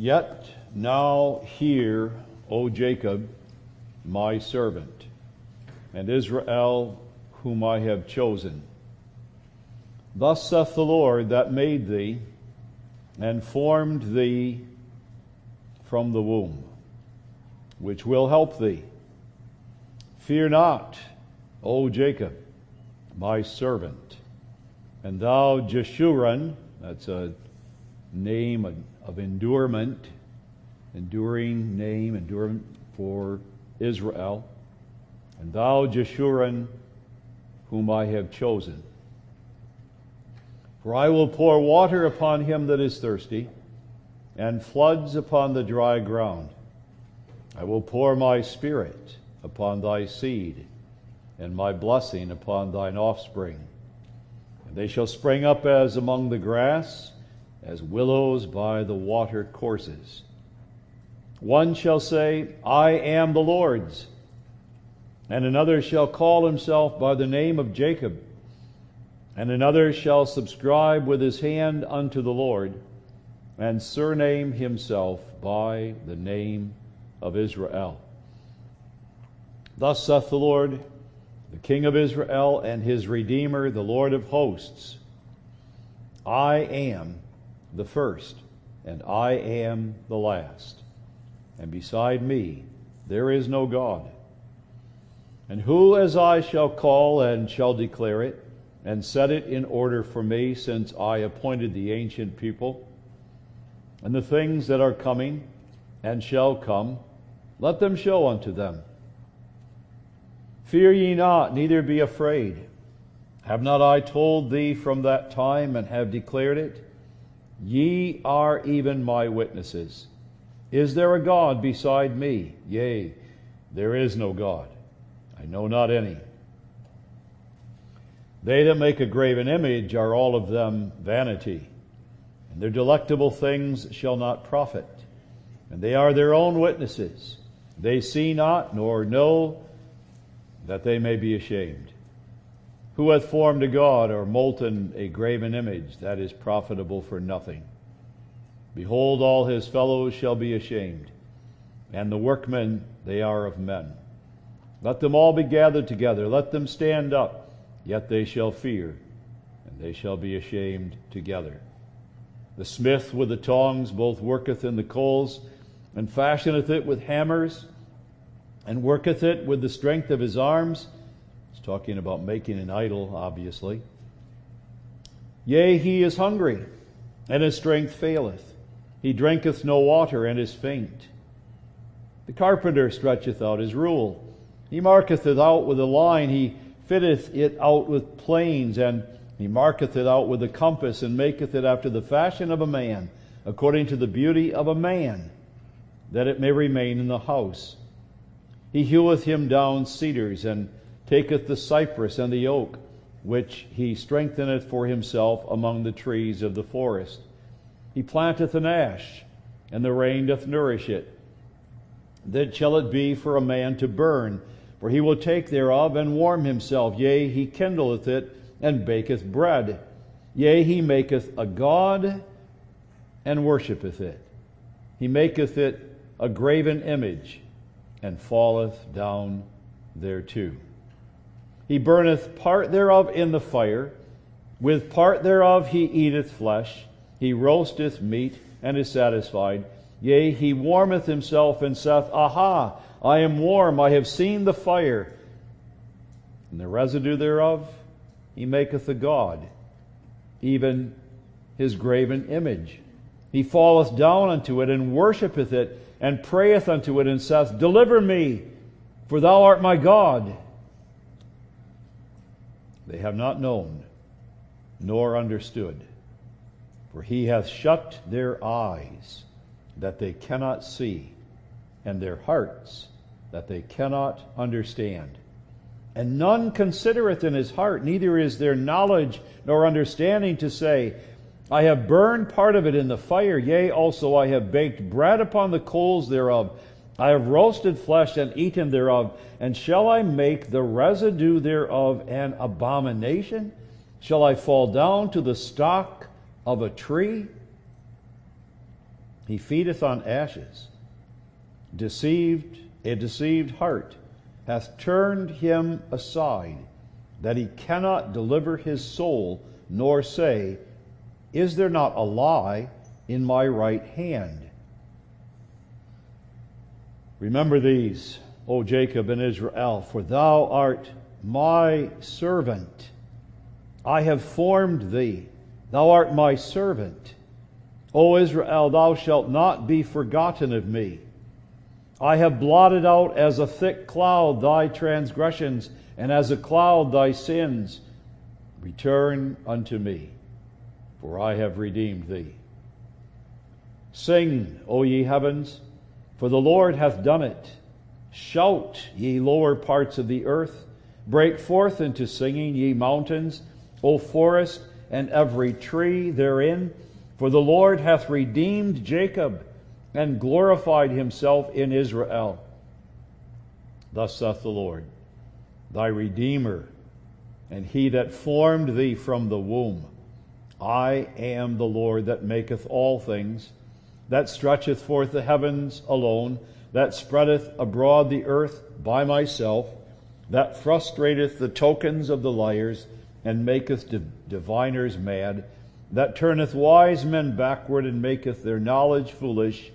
Yet now hear, O Jacob, my servant, and Israel, whom I have chosen. Thus saith the Lord that made thee, and formed thee from the womb, which will help thee. Fear not, O Jacob, my servant, and thou Jeshurun, that's a name of endurement, enduring name, endurement for Israel, and thou Jeshurun, whom I have chosen. For I will pour water upon him that is thirsty, and floods upon the dry ground. I will pour my Spirit upon thy seed, and my blessing upon thine offspring. And they shall spring up as among the grass, as willows by the water courses. One shall say, I am the Lord's, and another shall call himself by the name of Jacob, and another shall subscribe with his hand unto the Lord, and surname himself by the name of Israel. Thus saith the Lord, the King of Israel and his Redeemer, the Lord of hosts, I am the first, and I am the last, and beside me there is no God. And who as I shall call and shall declare it, and set it in order for me, since I appointed the ancient people, and the things that are coming and shall come, let them show unto them. Fear ye not, neither be afraid. Have not I told thee from that time, and have declared it? Ye are even my witnesses. Is there a God beside me? Yea, there is no God. I know not any. They that make a graven image are all of them vanity, and their delectable things shall not profit. And they are their own witnesses. They see not, nor know, that they may be ashamed. Who hath formed a god, or molten a graven image, that is profitable for nothing? Behold, all his fellows shall be ashamed, and the workmen, they are of men. Let them all be gathered together, let them stand up, yet they shall fear, and they shall be ashamed together. The smith with the tongs both worketh in the coals, and fashioneth it with hammers, and worketh it with the strength of his arms. He's talking about making an idol, obviously. Yea, he is hungry, and his strength faileth. He drinketh no water, and is faint. The carpenter stretcheth out his rule. He marketh it out with a line. He fitteth it out with planes, and he marketh it out with a compass, and maketh it after the fashion of a man, according to the beauty of a man, that it may remain in the house. He heweth him down cedars, and taketh the cypress and the oak, which he strengtheneth for himself among the trees of the forest. He planteth an ash, and the rain doth nourish it. Then shall it be for a man to burn, for he will take thereof and warm himself. Yea, he kindleth it, and baketh bread. Yea, he maketh a god, and worshippeth it. He maketh it a graven image, and falleth down thereto. He burneth part thereof in the fire. With part thereof he eateth flesh. He roasteth meat, and is satisfied. Yea, he warmeth himself, and saith, Aha, I am warm, I have seen the fire. And the residue thereof he maketh a god, even his graven image. He falleth down unto it, and worshippeth it, and prayeth unto it, and saith, Deliver me, for thou art my God. They have not known, nor understood. For he hath shut their eyes, that they cannot see, and their hearts, that they cannot understand. And none considereth in his heart, neither is there knowledge nor understanding to say, I have burned part of it in the fire, yea, also I have baked bread upon the coals thereof. I have roasted flesh and eaten thereof. And shall I make the residue thereof an abomination? Shall I fall down to the stock of a tree? He feedeth on ashes. A deceived heart hath turned him aside, that he cannot deliver his soul, nor say, Is there not a lie in my right hand? Remember these, O Jacob and Israel, for thou art my servant. I have formed thee. Thou art my servant. O Israel, thou shalt not be forgotten of me. I have blotted out as a thick cloud thy transgressions, and as a cloud thy sins. Return unto me, for I have redeemed thee. Sing, O ye heavens, for the Lord hath done it. Shout, ye lower parts of the earth. Break forth into singing, ye mountains, O forest, and every tree therein. For the Lord hath redeemed Jacob, and glorified himself in Israel. Thus saith the Lord, thy Redeemer, and he that formed thee from the womb. I am the Lord that maketh all things, that stretcheth forth the heavens alone, that spreadeth abroad the earth by myself, that frustrateth the tokens of the liars, and maketh diviners mad, that turneth wise men backward, and maketh their knowledge foolish,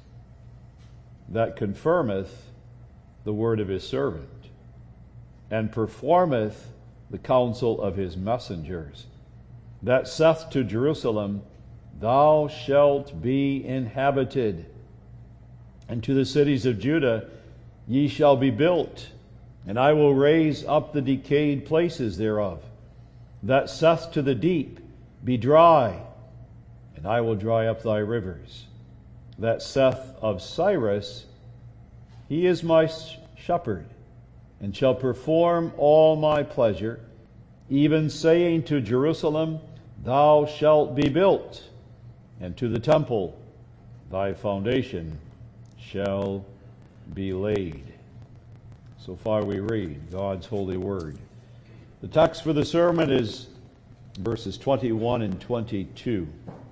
that confirmeth the word of his servant, and performeth the counsel of his messengers, that saith to Jerusalem, Thou shalt be inhabited, and to the cities of Judah, Ye shall be built, and I will raise up the decayed places thereof, that saith to the deep, Be dry, and I will dry up thy rivers, that saith of Cyrus, He is my shepherd, and shall perform all my pleasure, even saying to Jerusalem, Thou shalt be built, and to the temple, Thy foundation shall be laid. So far we read God's holy word. The text for the sermon is verses 21 and 22.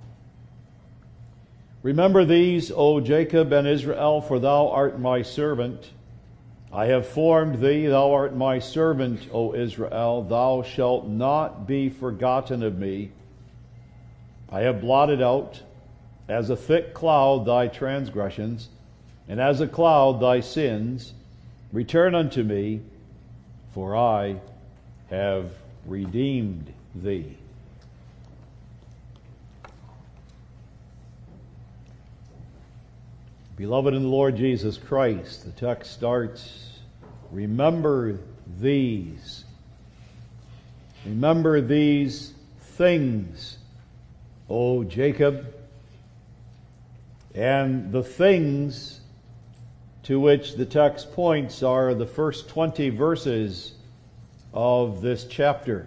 Remember these, O Jacob and Israel, for thou art my servant. I have formed thee, thou art my servant, O Israel. Thou shalt not be forgotten of me. I have blotted out, as a thick cloud, thy transgressions, and as a cloud thy sins. Return unto me, for I have redeemed thee. Beloved in the Lord Jesus Christ, the text starts, Remember these. Remember these things, O Jacob. And the things to which the text points are the first 20 verses of this chapter.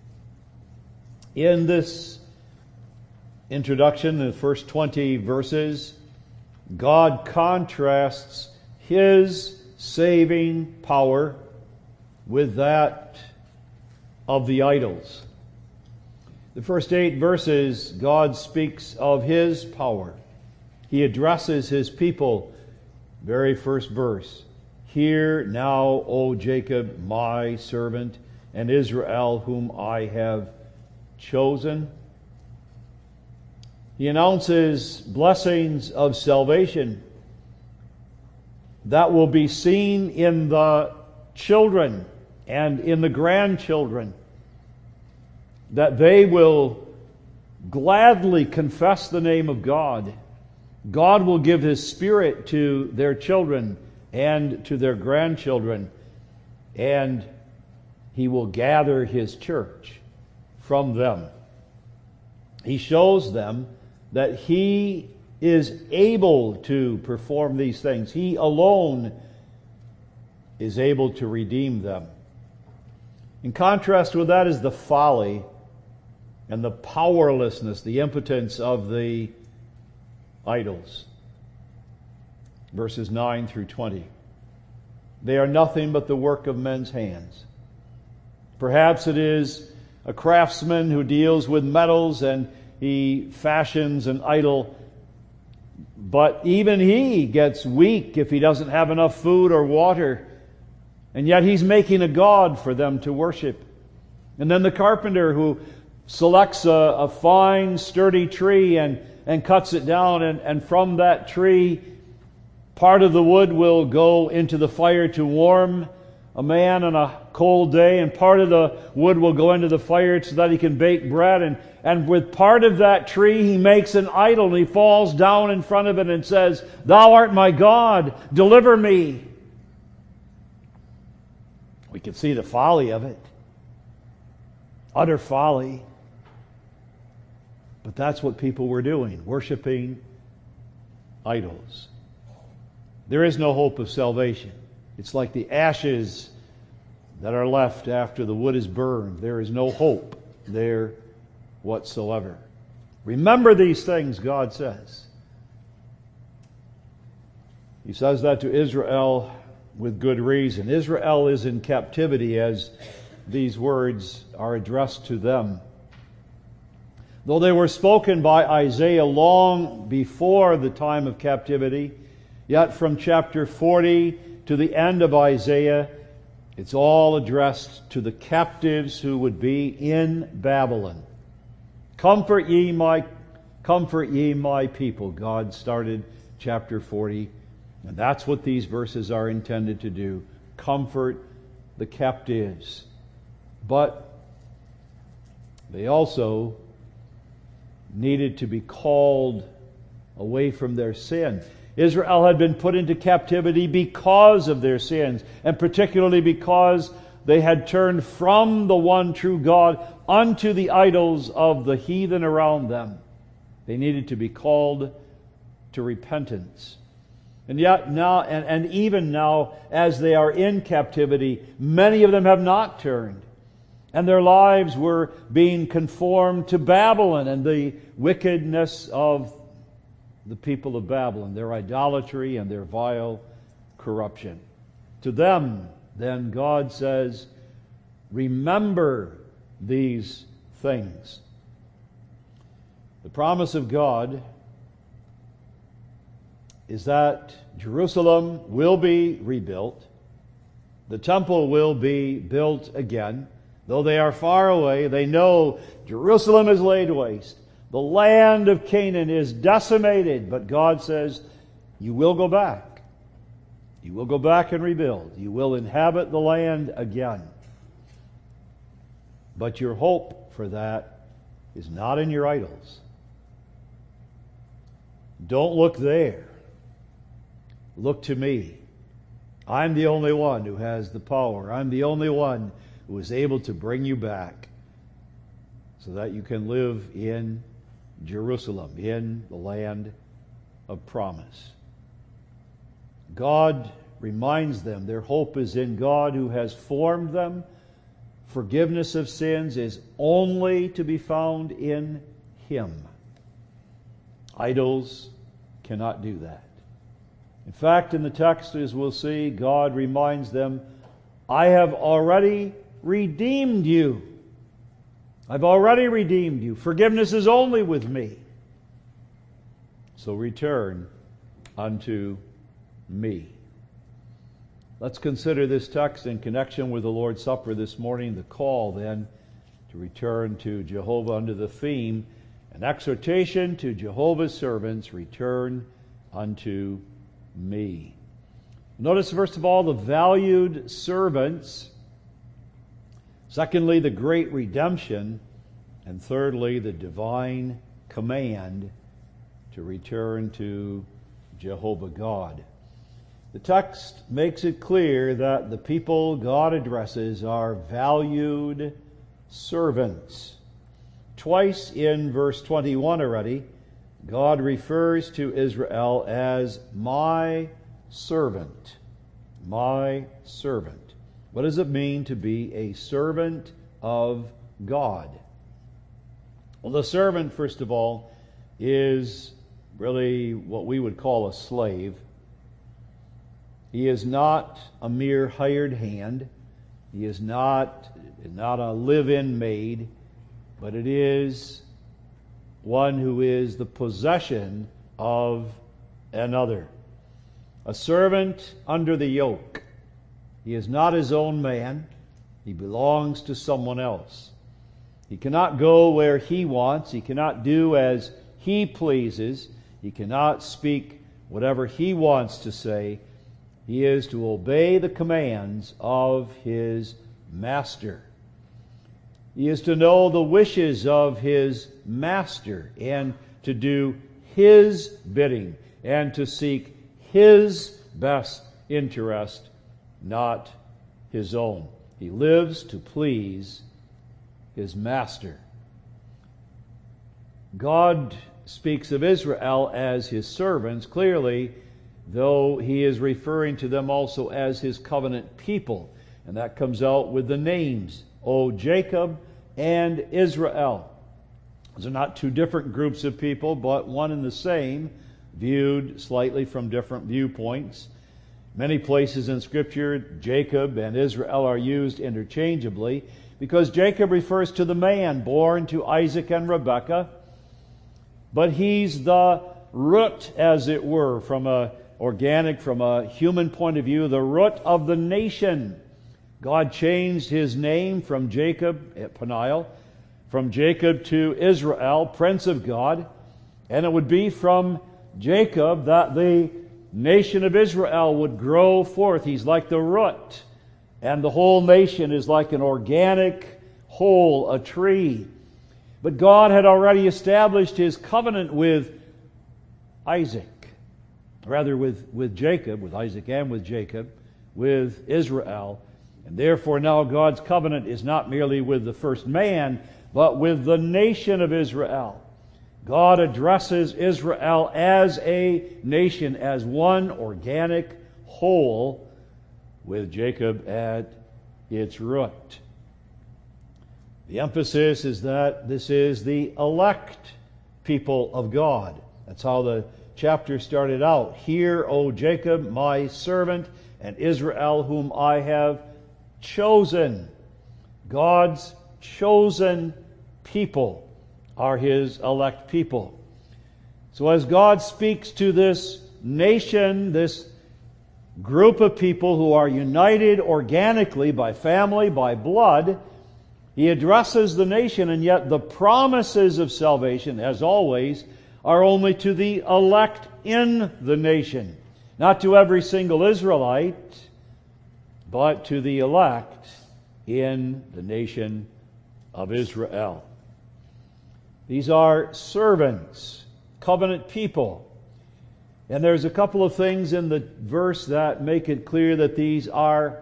In this introduction, the first 20 verses, God contrasts His saving power with that of the idols. The first 8 verses, God speaks of His power. He addresses His people. Very first verse, Hear now, O Jacob, my servant, and Israel, whom I have chosen. He announces blessings of salvation that will be seen in the children and in the grandchildren, that they will gladly confess the name of God. God will give His Spirit to their children and to their grandchildren, and He will gather His church from them. He shows them that He is able to perform these things. He alone is able to redeem them. In contrast with that is the folly and the powerlessness, the impotence of the idols. Verses 9 through 20. They are nothing but the work of men's hands. Perhaps it is a craftsman who deals with metals and he fashions an idol But even he gets weak if he doesn't have enough food or water. And yet he's making a god for them to worship. And then the carpenter who selects a fine, sturdy tree and cuts it down. And from that tree, part of the wood will go into the fire to warm a man on a cold day, and part of the wood will go into the fire so that he can bake bread. And with part of that tree, he makes an idol, and he falls down in front of it and says, "Thou art my God, deliver me." We can see the folly of it. Utter folly. But that's what people were doing, worshiping idols. There is no hope of salvation. It's like the ashes that are left after the wood is burned. There is no hope there whatsoever. Remember these things, God says. He says that to Israel with good reason. Israel is in captivity as these words are addressed to them. Though they were spoken by Isaiah long before the time of captivity, yet from chapter 40 to the end of Isaiah, it's all addressed to the captives who would be in Babylon. Comfort ye my people. God started chapter 40, and that's what these verses are intended to do. Comfort the captives. But they also needed to be called away from their sin. Israel had been put into captivity because of their sins, and particularly because they had turned from the one true God unto the idols of the heathen around them. They needed to be called to repentance. And yet now, and even now, as they are in captivity, many of them have not turned. And their lives were being conformed to Babylon and the wickedness of the people of Babylon, their idolatry and their vile corruption. To them, then, God says, remember these things. The promise of God is that Jerusalem will be rebuilt. The temple will be built again. Though they are far away, they know Jerusalem is laid waste. The land of Canaan is decimated. But God says, you will go back. You will go back and rebuild. You will inhabit the land again. But your hope for that is not in your idols. Don't look there. Look to me. I'm the only one who has the power. I'm the only one who is able to bring you back so that you can live in Jerusalem, in the land of promise. God reminds them their hope is in God who has formed them. Forgiveness of sins is only to be found in Him. Idols cannot do that. In fact, in the text, as we'll see, God reminds them, I have already redeemed you. I've already redeemed you. Forgiveness is only with me. So return unto me. Let's consider this text in connection with the Lord's Supper this morning, the call then to return to Jehovah under the theme, an exhortation to Jehovah's servants, return unto me. Notice first of all the valued servants. Secondly, the great redemption. And thirdly, the divine command to return to Jehovah God. The text makes it clear that the people God addresses are valued servants. Twice in verse 21 already, God refers to Israel as my servant. My servant. What does it mean to be a servant of God? Well, the servant, first of all, is really what we would call a slave. He is not a mere hired hand. He is not a live-in maid, but it is one who is the possession of another. A servant under the yoke. He is not his own man. He belongs to someone else. He cannot go where he wants. He cannot do as he pleases. He cannot speak whatever he wants to say. He is to obey the commands of his master. He is to know the wishes of his master and to do his bidding and to seek his best interest, not his own. He lives to please his master. God speaks of Israel as his servants, clearly, though he is referring to them also as his covenant people. And that comes out with the names, O Jacob and Israel. Those are not two different groups of people, but one and the same, viewed slightly from different viewpoints. Many places in Scripture, Jacob and Israel are used interchangeably because Jacob refers to the man born to Isaac and Rebekah, but he's the root, as it were, from a human point of view, the root of the nation. God changed his name from Jacob at Peniel, from Jacob to Israel, Prince of God, and it would be from Jacob that the nation of Israel would grow forth. He's like the root, and the whole nation is like an organic whole, a tree. But God had already established his covenant with Isaac, rather with Jacob, with Isaac and with Jacob, with Israel. And therefore now God's covenant is not merely with the first man, but with the nation of Israel. God addresses Israel as a nation, as one organic whole, with Jacob at its root. The emphasis is that this is the elect people of God. That's how the chapter started out. Hear, O Jacob, my servant, and Israel, whom I have chosen. God's chosen people are his elect people. So as God speaks to this nation, this group of people who are united organically by family, by blood, he addresses the nation, and yet the promises of salvation, as always, are only to the elect in the nation. Not to every single Israelite, but to the elect in the nation of Israel. These are servants, covenant people. And there's a couple of things in the verse that make it clear that these are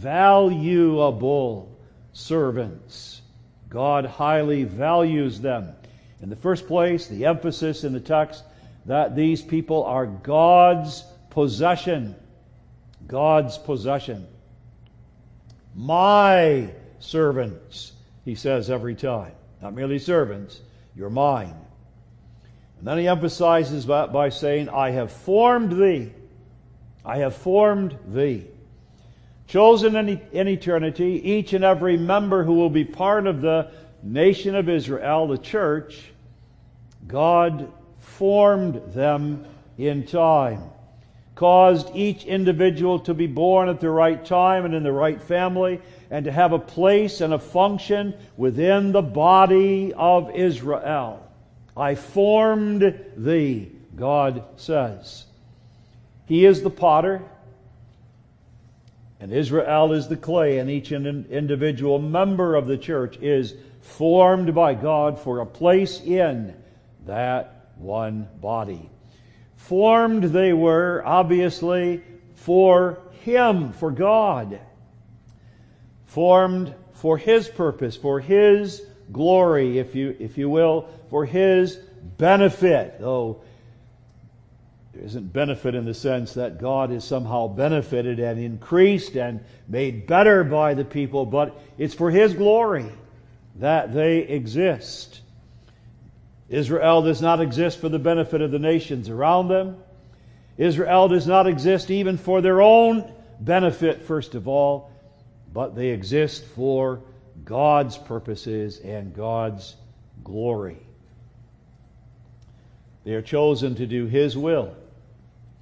valuable servants. God highly values them. In the first place, the emphasis in the text that these people are God's possession. God's possession. My servants, he says every time. Not merely servants, you're mine. And then he emphasizes that by saying, I have formed thee. I have formed thee. Chosen in eternity, each and every member who will be part of the nation of Israel, the church, God formed them in time. Caused each individual to be born at the right time and in the right family, and to have a place and a function within the body of Israel. I formed thee, God says. He is the potter, and Israel is the clay, and each individual member of the church is formed by God for a place in that one body. Formed they were, obviously, for Him, for God. Formed for His purpose, for His glory, if you will, for His benefit. Though there isn't benefit in the sense that God is somehow benefited and increased and made better by the people, but it's for His glory that they exist. Israel does not exist for the benefit of the nations around them. Israel does not exist even for their own benefit, first of all, but they exist for God's purposes and God's glory. They are chosen to do His will.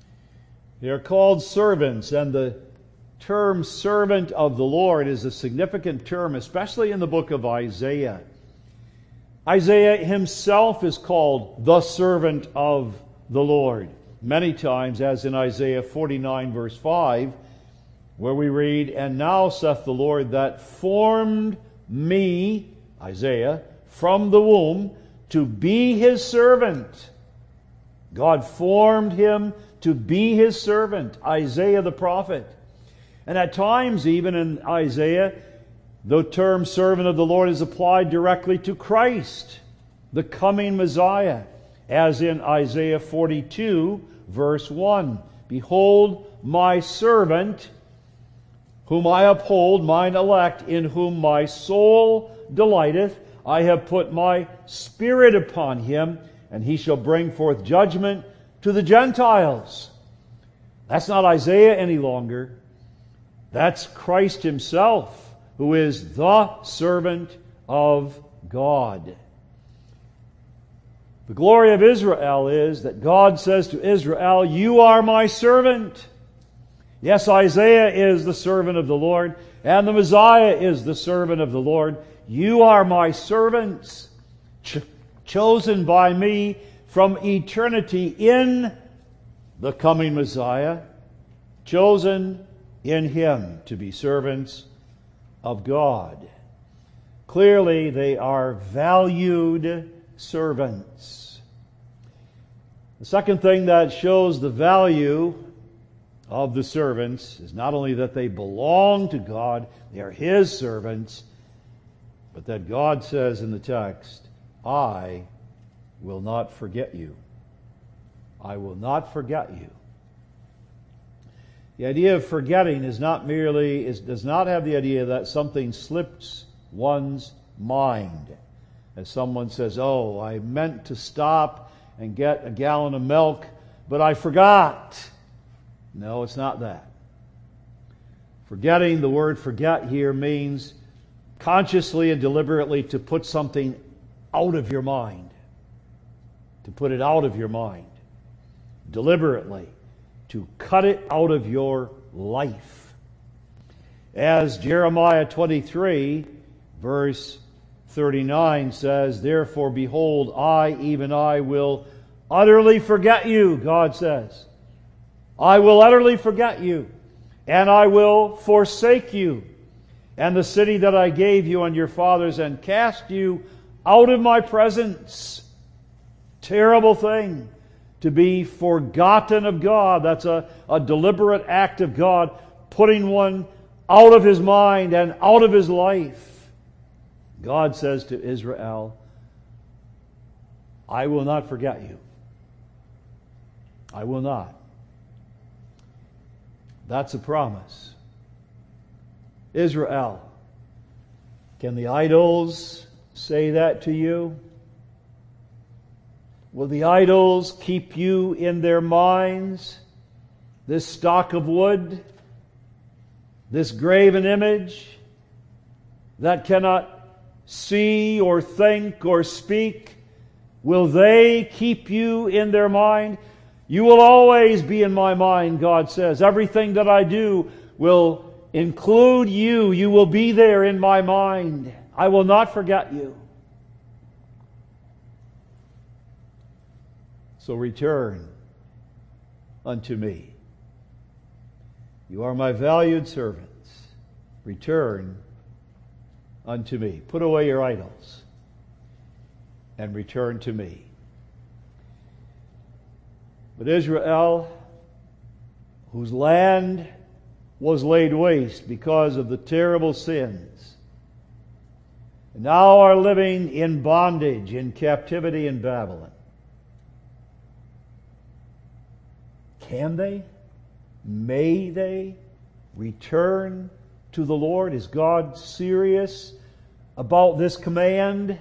They are called servants, and the term servant of the Lord is a significant term, especially in the book of Isaiah. Isaiah himself is called the servant of the Lord many times, as in Isaiah 49 verse 5, where we read, "And now saith the Lord that formed me," Isaiah, "from the womb to be his servant." God formed him to be his servant, Isaiah the prophet. And at times, even in Isaiah, the term servant of the Lord is applied directly to Christ, the coming Messiah, as in Isaiah 42, verse 1. "Behold, my servant, whom I uphold, mine elect, in whom my soul delighteth. I have put my Spirit upon him, and he shall bring forth judgment to the Gentiles." That's not Isaiah any longer. That's Christ himself, who is the servant of God. The glory of Israel is that God says to Israel, "You are my servant." Yes, Isaiah is the servant of the Lord, and the Messiah is the servant of the Lord. You are my servants, chosen by me from eternity in the coming Messiah, chosen in him to be servants of God. Clearly, they are valued servants. The second thing that shows the value of the servants is not only that they belong to God, they are his servants, but that God says in the text, "I will not forget you." I will not forget you. The idea of forgetting does not have the idea that something slips one's mind. As someone says, "Oh, I meant to stop and get a gallon of milk, but I forgot." No, it's not that. Forgetting, the word forget here means consciously and deliberately to put something out of your mind. To put it out of your mind. Deliberately. To cut it out of your life. As Jeremiah 23, verse 39 says, "Therefore, behold, I, even I, will utterly forget you," God says. "I will utterly forget you, and I will forsake you, and the city that I gave you and your fathers, and cast you out of my presence." Terrible thing to be forgotten of God. That's a deliberate act of God, putting one out of his mind and out of his life. God says to Israel, "I will not forget you. I will not." That's a promise. Israel, can the idols say that to you? Will the idols keep you in their minds? This stock of wood, this graven image that cannot see or think or speak, will they keep you in their mind? "You will always be in my mind," God says. "Everything that I do will include you. You will be there in my mind. I will not forget you." So return unto me. You are my valued servants. Return unto me. Put away your idols and return to me. But Israel, whose land was laid waste because of the terrible sins, now are living in bondage, in captivity in Babylon. Can they? May they return to the Lord? Is God serious about this command?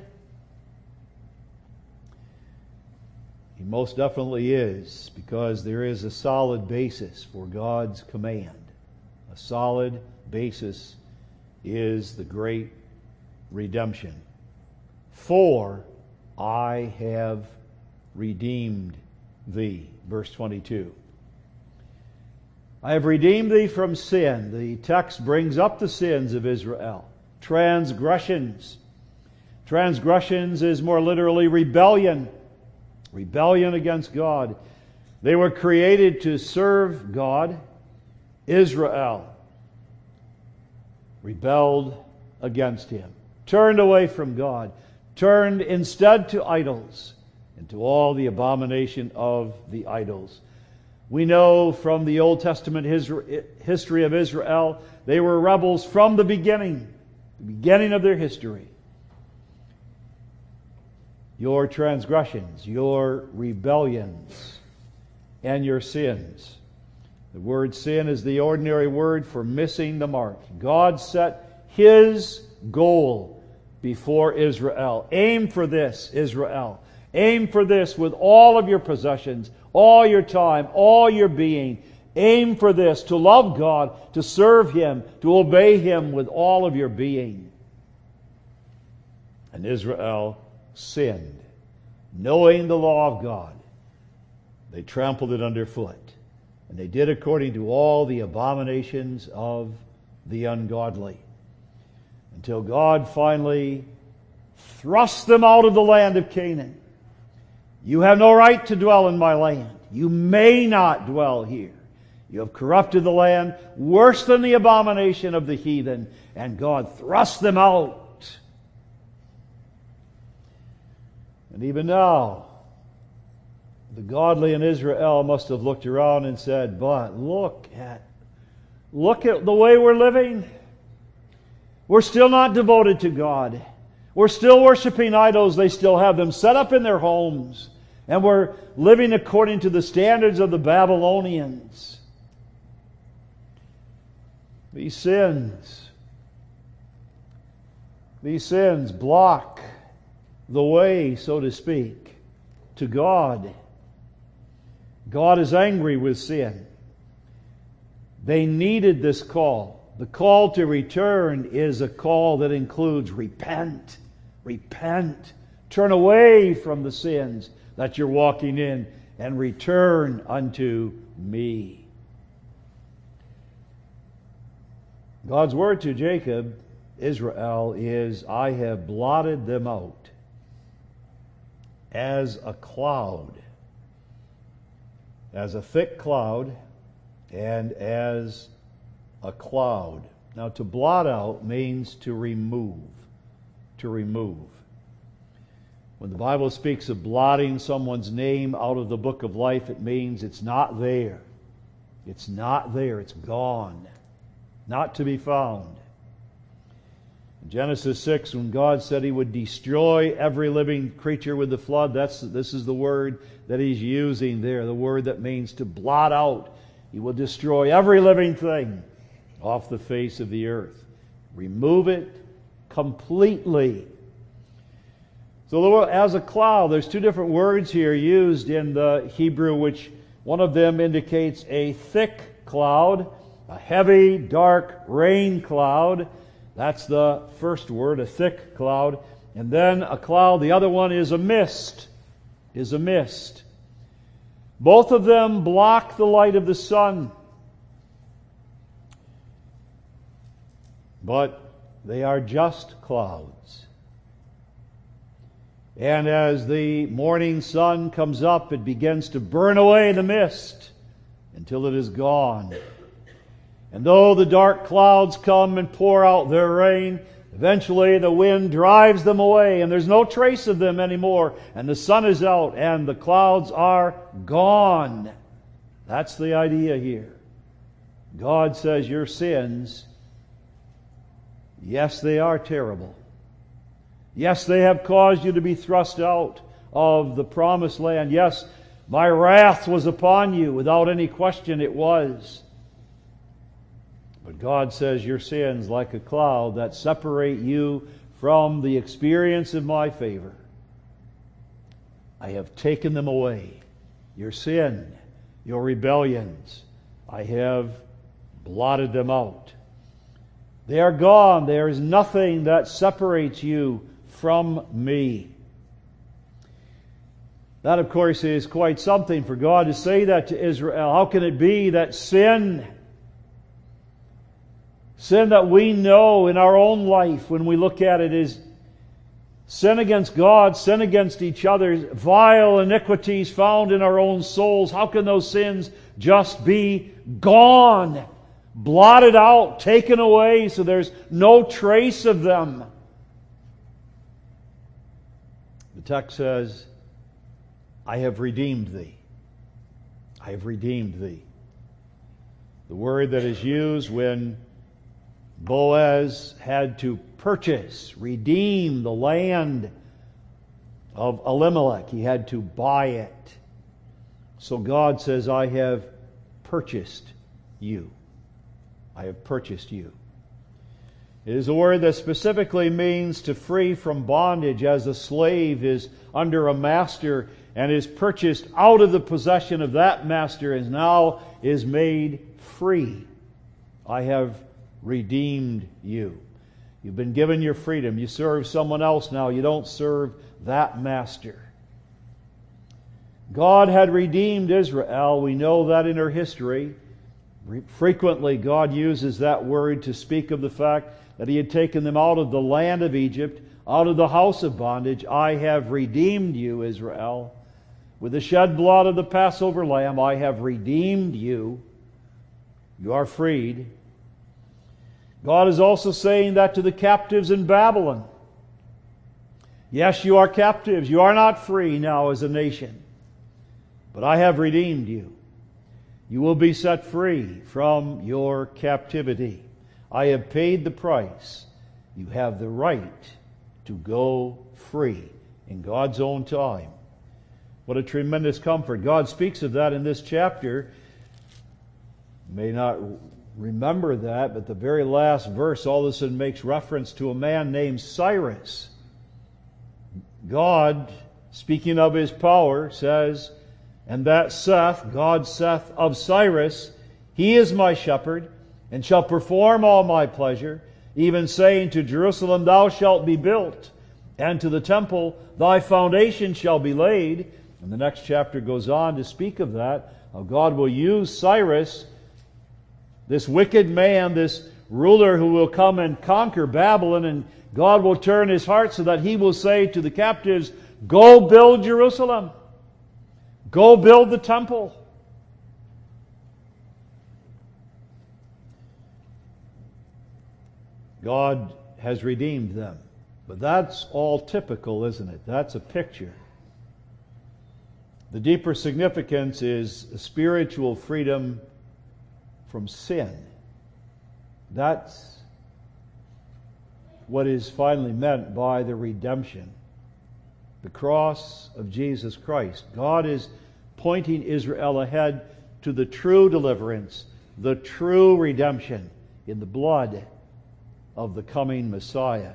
He most definitely is, because there is a solid basis for God's command. A solid basis is the great redemption. "For I have redeemed thee." Verse 22. I have redeemed thee from sin. The text brings up the sins of Israel. Transgressions. Transgressions is more literally rebellion. Rebellion against God. They were created to serve God. Israel rebelled against Him, turned away from God, turned instead to idols and to all the abomination of the idols. We know from the Old Testament history of Israel, they were rebels from the beginning of their history. Your transgressions, your rebellions, and your sins. The word sin is the ordinary word for missing the mark. God set His goal before Israel. Aim for this, Israel. Aim for this with all of your possessions, all your time, all your being. Aim for this, to love God, to serve Him, to obey Him with all of your being. And Israel sinned. Knowing the law of God, they trampled it underfoot. And they did according to all the abominations of the ungodly. Until God finally thrust them out of the land of Canaan. You have no right to dwell in my land. You may not dwell here. You have corrupted the land worse than the abomination of the heathen. And God thrust them out. And even now, the godly in Israel must have looked around and said, but look at the way we're living. We're still not devoted to God. We're still worshiping idols. They still have them set up in their homes. And we're living according to the standards of the Babylonians. These sins block the way, so to speak, to God. God is angry with sin. They needed this call. The call to return is a call that includes repent. Repent. Turn away from the sins that you're walking in and return unto me. God's word to Jacob, Israel, is, I have blotted them out as a cloud, as a thick cloud, and as a cloud. Now, to blot out means to remove. To remove. When the Bible speaks of blotting someone's name out of the book of life, it means it's not there. It's not there. It's gone. Not to be found. In Genesis 6, when God said He would destroy every living creature with the flood, this is the word that He's using there, the word that means to blot out. He will destroy every living thing off the face of the earth. Remove it completely. So as a cloud, there's two different words here used in the Hebrew, which one of them indicates a thick cloud, a heavy, dark rain cloud. That's the first word, a thick cloud. And then a cloud, the other one is a mist. Is a mist. Both of them block the light of the sun. But they are just clouds. And as the morning sun comes up, it begins to burn away the mist until it is gone. And though the dark clouds come and pour out their rain, eventually the wind drives them away and there's no trace of them anymore. And the sun is out and the clouds are gone. That's the idea here. God says your sins, yes, they are terrible. Yes, they have caused you to be thrust out of the promised land. Yes, my wrath was upon you. Without any question it was. But God says your sins, like a cloud, that separate you from the experience of my favor. I have taken them away. Your sin, your rebellions, I have blotted them out. They are gone. There is nothing that separates you from me. That, of course, is quite something for God to say that to Israel. How can it be that sin that we know in our own life, when we look at it, is sin against God, sin against each other, vile iniquities found in our own souls? How can those sins just be gone, blotted out, taken away, so there's no trace of them? The text says, I have redeemed thee. I have redeemed thee. The word that is used when Boaz had to purchase, redeem the land of Elimelech. He had to buy it. So God says, I have purchased you. I have purchased you. It is a word that specifically means to free from bondage, as a slave is under a master and is purchased out of the possession of that master and now is made free. I have redeemed you. You've been given your freedom. You serve someone else now. You don't serve that master. God had redeemed Israel. We know that in her history. Frequently, God uses that word to speak of the fact that He had taken them out of the land of Egypt, out of the house of bondage. I have redeemed you, Israel. With the shed blood of the Passover lamb, I have redeemed you. You are freed. God is also saying that to the captives in Babylon. Yes, you are captives. You are not free now as a nation. But I have redeemed you. You will be set free from your captivity. I have paid the price. You have the right to go free in God's own time. What a tremendous comfort. God speaks of that in this chapter. You may not remember that, but the very last verse all of a sudden makes reference to a man named Cyrus. God, speaking of His power, says, and that Seth, God saith of Cyrus, he is my shepherd, and shall perform all my pleasure, even saying to Jerusalem, thou shalt be built, and to the temple, thy foundation shall be laid. And the next chapter goes on to speak of that, how God will use Cyrus, this wicked man, this ruler who will come and conquer Babylon, and God will turn his heart so that he will say to the captives, go build Jerusalem. Go build the temple. God has redeemed them. But that's all typical, isn't it? That's a picture. The deeper significance is spiritual freedom from sin. That's what is finally meant by the redemption. The cross of Jesus Christ. God is pointing Israel ahead to the true deliverance, the true redemption in the blood of the coming Messiah.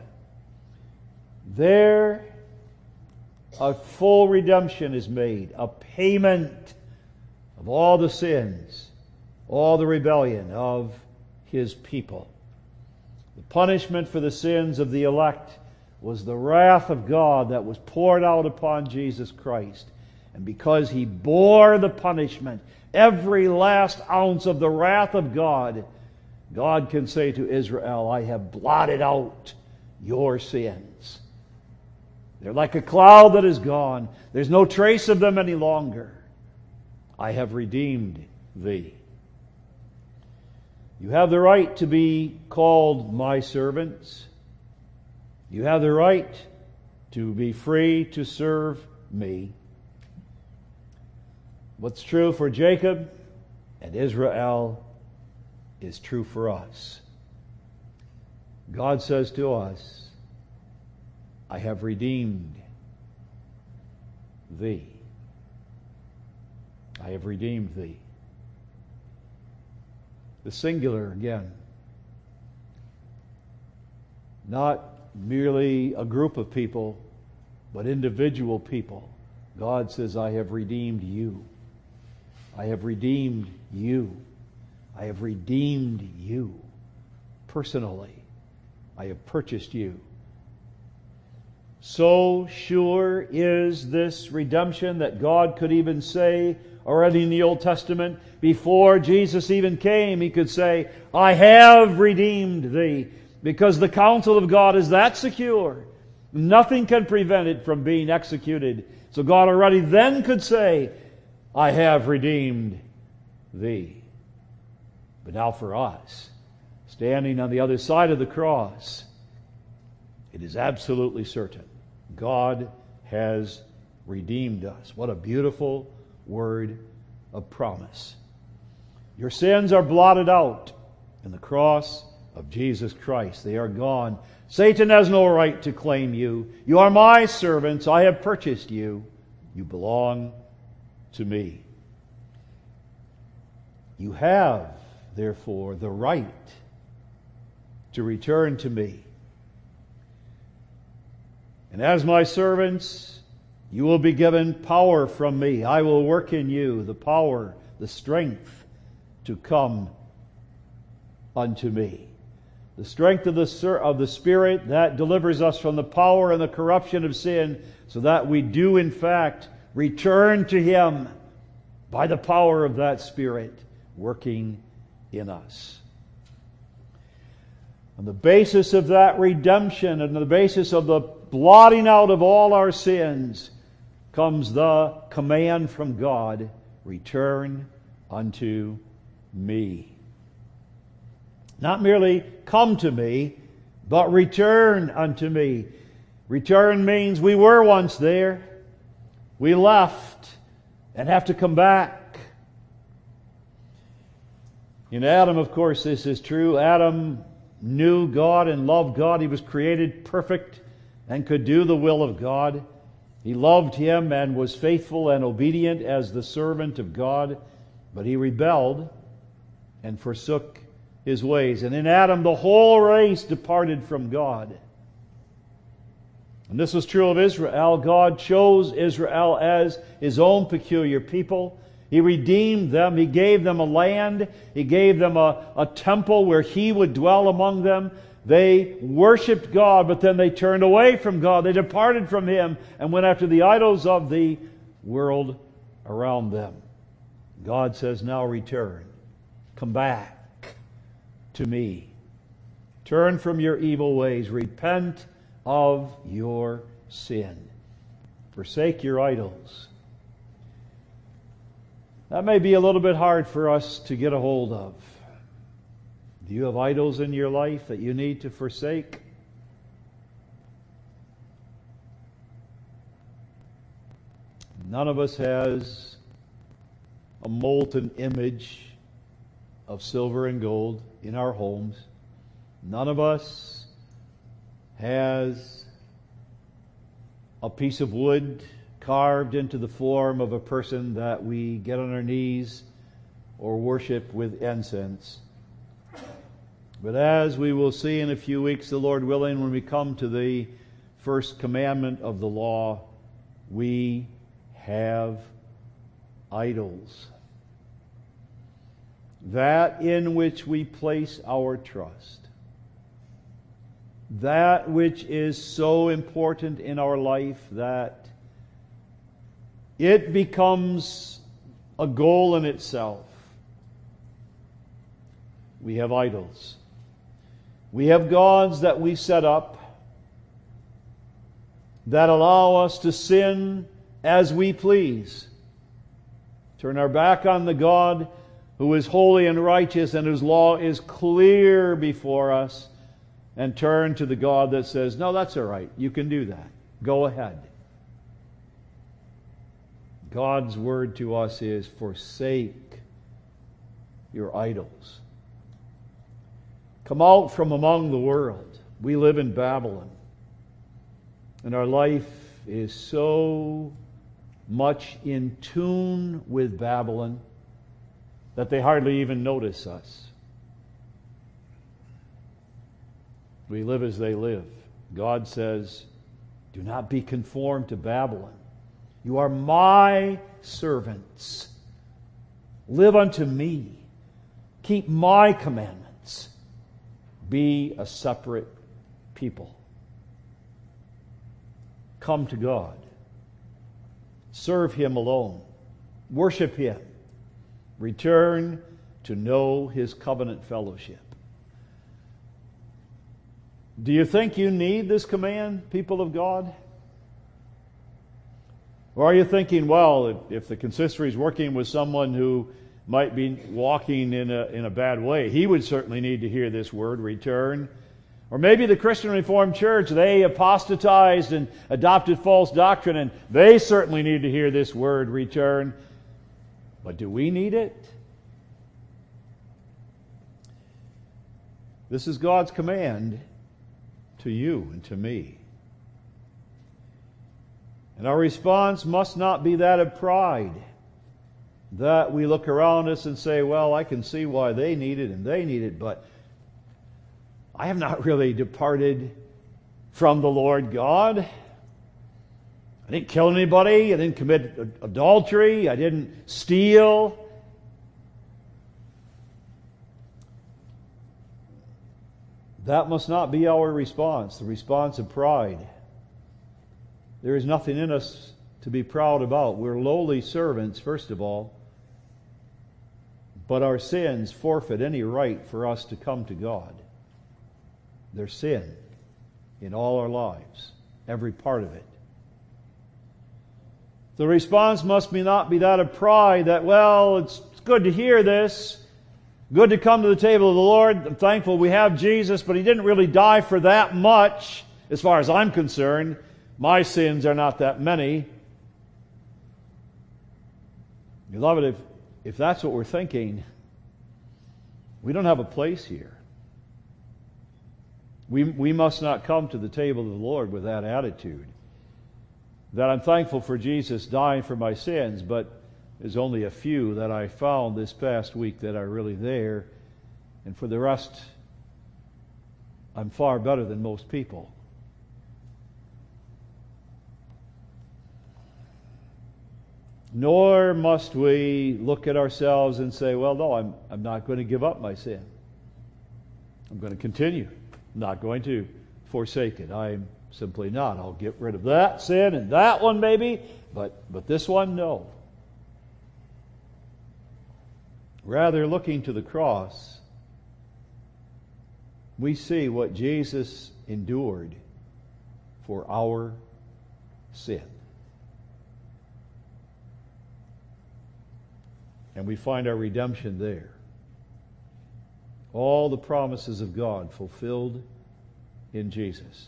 There, a full redemption is made, a payment of all the sins, all the rebellion of His people. The punishment for the sins of the elect was the wrath of God that was poured out upon Jesus Christ. And because He bore the punishment, every last ounce of the wrath of God, God can say to Israel, I have blotted out your sins. They're like a cloud that is gone. There's no trace of them any longer. I have redeemed thee. You have the right to be called my servants. You have the right to be free to serve me. What's true for Jacob and Israel is true for us. God says to us, I have redeemed thee. I have redeemed thee. The singular again. Not merely a group of people, but individual people. God says, I have redeemed you. I have redeemed you. I have redeemed you. Personally, I have purchased you. So sure is this redemption that God could even say already in the Old Testament, before Jesus even came, He could say, I have redeemed thee. Because the counsel of God is that secure. Nothing can prevent it from being executed. So God already then could say, I have redeemed thee. But now for us, standing on the other side of the cross, it is absolutely certain God has redeemed us. What a beautiful word of promise. Your sins are blotted out in the cross of Jesus Christ. They are gone. Satan has no right to claim you. You are my servants. I have purchased you. You belong to me. You have, therefore, the right to return to me. And as my servants, you will be given power from me. I will work in you the power, the strength to come unto me. The strength of the Spirit that delivers us from the power and the corruption of sin, so that we do in fact return to Him by the power of that Spirit working in us. On the basis of that redemption and on the basis of the blotting out of all our sins comes the command from God, return unto me. Not merely come to me, but return unto me. Return means we were once there. We left and have to come back. In Adam, of course, this is true. Adam knew God and loved God. He was created perfect and could do the will of God. He loved Him and was faithful and obedient as the servant of God. But he rebelled and forsook his ways. And in Adam, the whole race departed from God. And this was true of Israel. God chose Israel as His own peculiar people. He redeemed them. He gave them a land. He gave them a temple where He would dwell among them. They worshiped God, but then they turned away from God. They departed from Him and went after the idols of the world around them. God says, now return. Come back to me. Turn from your evil ways. Repent of your sin. Forsake your idols. That may be a little bit hard for us to get a hold of. Do you have idols in your life that you need to forsake? None of us has a molten image of silver and gold in our homes. None of us has a piece of wood carved into the form of a person that we get on our knees or worship with incense. But as we will see in a few weeks, the Lord willing, when we come to the first commandment of the law, we have idols. That in which we place our trust. That which is so important in our life that it becomes a goal in itself. We have idols. We have gods that we set up that allow us to sin as we please. Turn our back on the God who is holy and righteous and whose law is clear before us, and turn to the God that says, no, that's all right. You can do that. Go ahead. God's word to us is, forsake your idols. Come out from among the world. We live in Babylon. And our life is so much in tune with Babylon that they hardly even notice us. We live as they live. God says, do not be conformed to Babylon. You are my servants. Live unto me. Keep my commandments. Be a separate people. come to God. Serve Him alone. Worship Him. Return to know His covenant fellowship. Do you think you need this command, people of God? Or are you thinking, well, if the consistory is working with someone who might be walking in a bad way, he would certainly need to hear this word, return. Or maybe the Christian Reformed Church, they apostatized and adopted false doctrine, and they certainly need to hear this word, return. But do we need it? This is God's command to you and to me. And our response must not be that of pride, that we look around us and say, well, I can see why they need it and they need it, but I have not really departed from the Lord God. I didn't kill anybody. I didn't commit adultery. I didn't steal. That must not be our response, the response of pride. There is nothing in us to be proud about. We're lowly servants, first of all. But our sins forfeit any right for us to come to God. There's sin in all our lives, every part of it. The response must not be that of pride, that, well, it's good to hear this, good to come to the table of the Lord. I'm thankful we have Jesus, but He didn't really die for that much, as far as I'm concerned. My sins are not that many. Beloved, if that's what we're thinking, we don't have a place here. We must not come to the table of the Lord with that attitude. That I'm thankful for Jesus dying for my sins, but there's only a few that I found this past week that are really there. And for the rest, I'm far better than most people. Nor must we look at ourselves and say, well, no, I'm not going to give up my sin. I'm going to continue. I'm not going to forsake it. I'm simply not. I'll get rid of that sin and that one maybe, but this one, no. Rather, looking to the cross, we see what Jesus endured for our sin. And we find our redemption there. All the promises of God fulfilled in Jesus.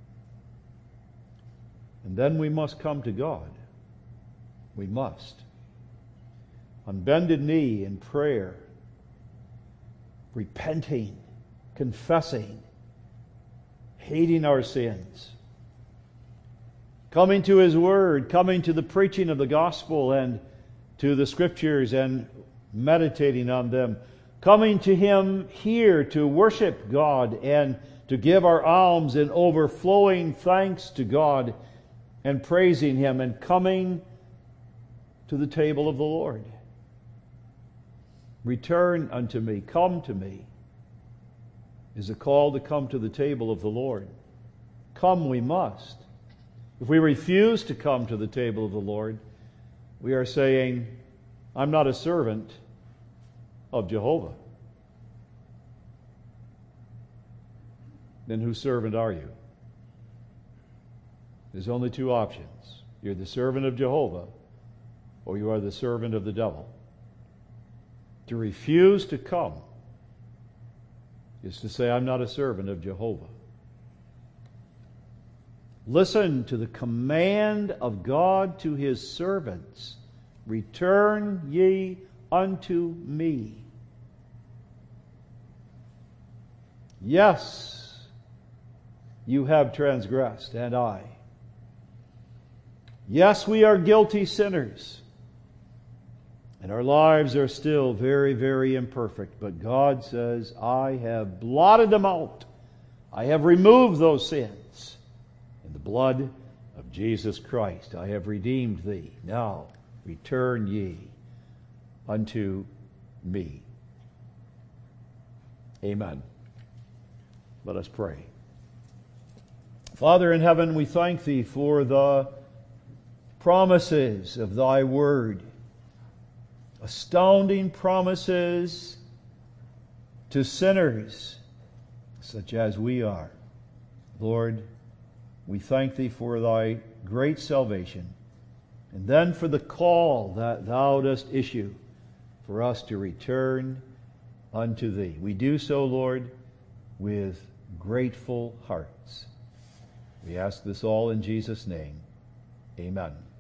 And then we must come to God. We must. On bended knee in prayer, repenting, confessing, hating our sins, coming to His Word, coming to the preaching of the gospel and to the Scriptures and meditating on them, coming to Him here to worship God and to give our alms in overflowing thanks to God and praising Him, and coming to the table of the Lord. Return unto me, come to me, is a call to come to the table of the Lord. Come we must. If we refuse to come to the table of the Lord, we are saying, I'm not a servant of Jehovah. Then whose servant are you? There's only two options. You're the servant of Jehovah, or you are the servant of the devil. To refuse to come is to say, I'm not a servant of Jehovah. Listen to the command of God to His servants. Return ye unto me. Yes, you have transgressed, and I. Yes, we are guilty sinners. And our lives are still very, very imperfect. But God says, I have blotted them out. I have removed those sins. In the blood of Jesus Christ, I have redeemed thee. Now, return ye unto me. Amen. Let us pray. Father in heaven, we thank Thee for the promises of Thy Word. Astounding promises to sinners such as we are. Lord, we thank Thee for Thy great salvation, and then for the call that Thou dost issue for us to return unto Thee. We do so, Lord, with grateful hearts. We ask this all in Jesus' name. Amen.